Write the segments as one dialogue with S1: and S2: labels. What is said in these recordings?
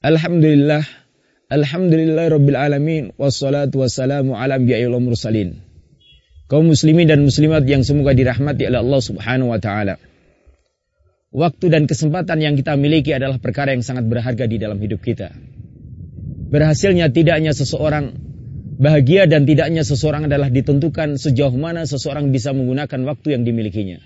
S1: Alhamdulillah, alhamdulillah rabbil alamin, wassalatu wassalamu ala anbiya'i wal mursalin. Kaum muslimin dan muslimat yang semoga dirahmati oleh Allah Subhanahu wa taala. Waktu dan kesempatan yang kita miliki adalah perkara yang sangat berharga di dalam hidup kita. Berhasilnya tidaknya seseorang, bahagia dan tidaknya seseorang adalah ditentukan sejauh mana seseorang bisa menggunakan waktu yang dimilikinya.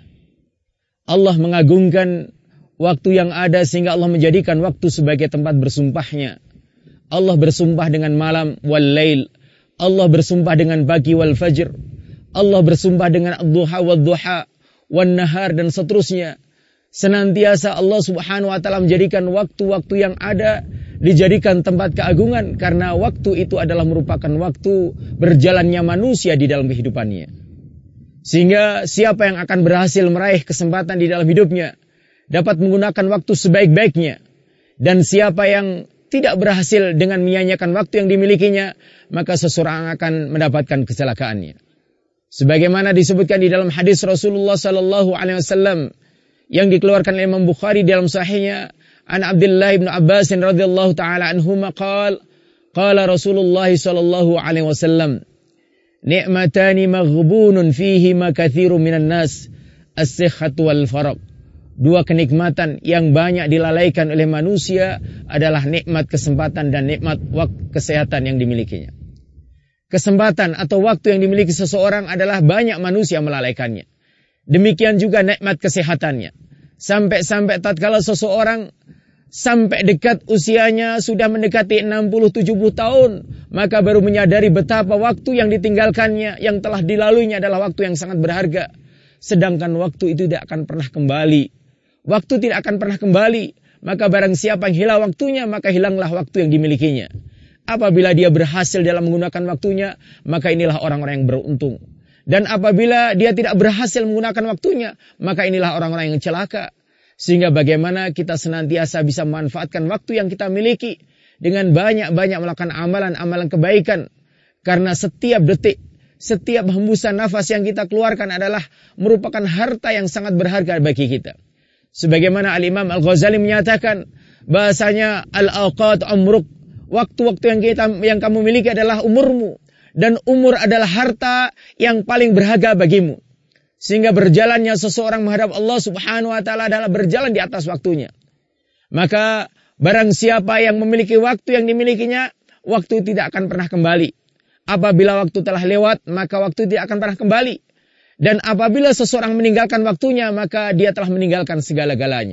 S1: Allah mengagungkan waktu yang ada sehingga Allah menjadikan waktu sebagai tempat bersumpahnya. Allah bersumpah dengan malam wal lail. Allah bersumpah dengan pagi wal fajr. Allah bersumpah dengan ad-duha wal duha wan nahar dan seterusnya. Senantiasa Allah Subhanahu wa taala menjadikan waktu-waktu yang ada dijadikan tempat keagungan karena waktu itu adalah merupakan waktu berjalannya manusia di dalam kehidupannya. Sehingga siapa yang akan berhasil meraih kesempatan di dalam hidupnya dapat menggunakan waktu sebaik-baiknya, dan siapa yang tidak berhasil dengan menyia-nyiakan waktu yang dimilikinya, maka seseorang akan mendapatkan kecelakaannya. Sebagaimana disebutkan di dalam hadis Rasulullah sallallahu alaihi wasallam yang dikeluarkan oleh Imam Bukhari dalam sahihnya, an Abdullah bin Abbas radhiyallahu taala anhuma qala Rasulullah sallallahu alaihi wasallam, ni'matani maghbunun fihima katsirun minan nas, as-sihhatu wal faragh. Dua kenikmatan yang banyak dilalaikan oleh manusia adalah nikmat kesempatan dan nikmat kesehatan yang dimilikinya. Kesempatan atau waktu yang dimiliki seseorang adalah banyak manusia melalaikannya. Demikian juga nikmat kesehatannya. Sampai-sampai tatkala seseorang sampai dekat usianya sudah mendekati 60-70 tahun, maka baru menyadari betapa waktu yang ditinggalkannya, yang telah dilaluinya adalah waktu yang sangat berharga. Sedangkan waktu itu tidak akan pernah kembali. Waktu tidak akan pernah kembali. Maka barang siapa yang hilang waktunya, maka hilanglah waktu yang dimilikinya. Apabila dia berhasil dalam menggunakan waktunya, maka inilah orang-orang yang beruntung. Dan apabila dia tidak berhasil menggunakan waktunya, maka inilah orang-orang yang celaka. Sehingga bagaimana kita senantiasa bisa memanfaatkan waktu yang kita miliki dengan banyak-banyak melakukan amalan-amalan kebaikan. Karena setiap detik, setiap hembusan nafas yang kita keluarkan adalah merupakan harta yang sangat berharga bagi kita. Sebagaimana Al-Imam Al-Ghazali menyatakan bahasanya al-awqat umruk, waktu-waktu yang kamu miliki adalah umurmu, dan umur adalah harta yang paling berharga bagimu. Sehingga berjalannya seseorang menghadap Allah Subhanahu wa taala adalah berjalan di atas waktunya. Maka barang siapa yang memiliki waktu yang dimilikinya, waktu tidak akan pernah kembali. Apabila waktu telah lewat, maka waktu tidak akan pernah kembali. Dan apabila seseorang meninggalkan waktunya, maka dia telah meninggalkan segala-galanya.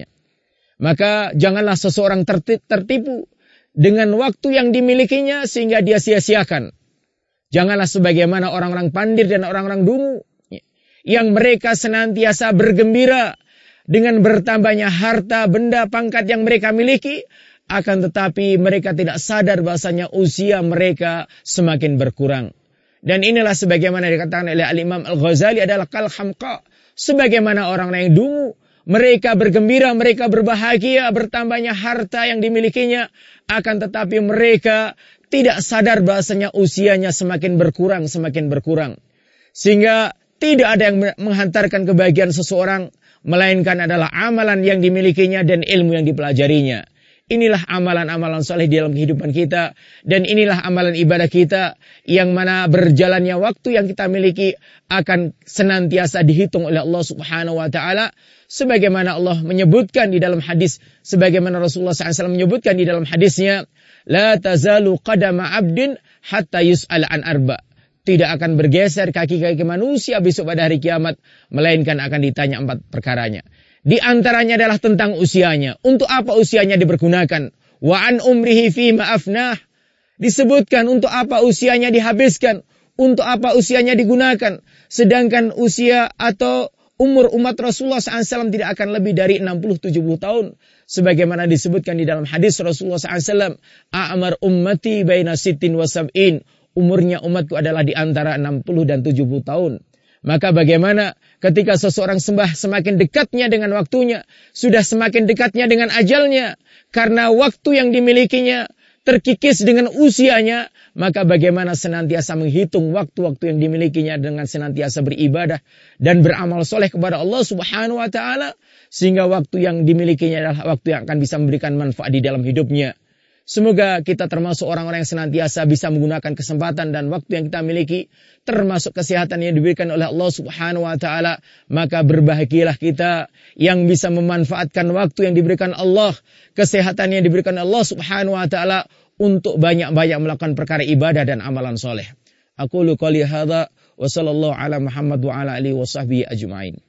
S1: Maka janganlah seseorang tertipu dengan waktu yang dimilikinya sehingga dia sia-siakan. Janganlah sebagaimana orang-orang pandir dan orang-orang dungu yang mereka senantiasa bergembira dengan bertambahnya harta, benda, pangkat yang mereka miliki, akan tetapi mereka tidak sadar bahasanya usia mereka semakin berkurang. Dan inilah sebagaimana dikatakan oleh Al-Imam Al-Ghazali adalah kal hamqa. Sebagaimana orang-orang yang dungu, mereka bergembira, mereka berbahagia bertambahnya harta yang dimilikinya, akan tetapi mereka tidak sadar bahasanya usianya semakin berkurang, semakin berkurang. Sehingga tidak ada yang menghantarkan kebahagiaan seseorang, melainkan adalah amalan yang dimilikinya dan ilmu yang dipelajarinya. Inilah amalan-amalan soleh di dalam kehidupan kita. Dan inilah amalan ibadah kita, yang mana berjalannya waktu yang kita miliki akan senantiasa dihitung oleh Allah Subhanahu wa ta'ala. Sebagaimana Allah menyebutkan di dalam hadis, sebagaimana Rasulullah SAW menyebutkan di dalam hadisnya, la tazalu qadama abdin hatta yus'al an arba. Tidak akan bergeser kaki-kaki manusia besok pada hari kiamat, melainkan akan ditanya 4 perkaranya. Di antaranya adalah tentang usianya. Untuk apa usianya dipergunakan? Wa an umrihi fima afnah. Disebutkan untuk apa usianya dihabiskan, untuk apa usianya digunakan. Sedangkan usia atau umur umat Rasulullah SAW tidak akan lebih dari 60-70 tahun. Sebagaimana disebutkan di dalam hadis Rasulullah SAW, a'mar ummati baina sittin wa sab'in. Umurnya umatku adalah di antara 60 dan 70 tahun. Maka bagaimana ketika seseorang semakin dekatnya dengan waktunya, sudah semakin dekatnya dengan ajalnya, karena waktu yang dimilikinya terkikis dengan usianya, maka bagaimana senantiasa menghitung waktu-waktu yang dimilikinya dengan senantiasa beribadah dan beramal soleh kepada Allah Subhanahu wa ta'ala, sehingga waktu yang dimilikinya adalah waktu yang akan bisa memberikan manfaat di dalam hidupnya. Semoga kita termasuk orang-orang yang senantiasa bisa menggunakan kesempatan dan waktu yang kita miliki, termasuk kesehatan yang diberikan oleh Allah Subhanahu wa taala. Maka berbahagialah kita yang bisa memanfaatkan waktu yang diberikan Allah, kesehatan yang diberikan Allah Subhanahu wa taala untuk banyak-banyak melakukan perkara ibadah dan amalan soleh. Aqulu qouli hadza wa sallallahu ala Muhammad wa ala alihi wa sahbihi ajma'in.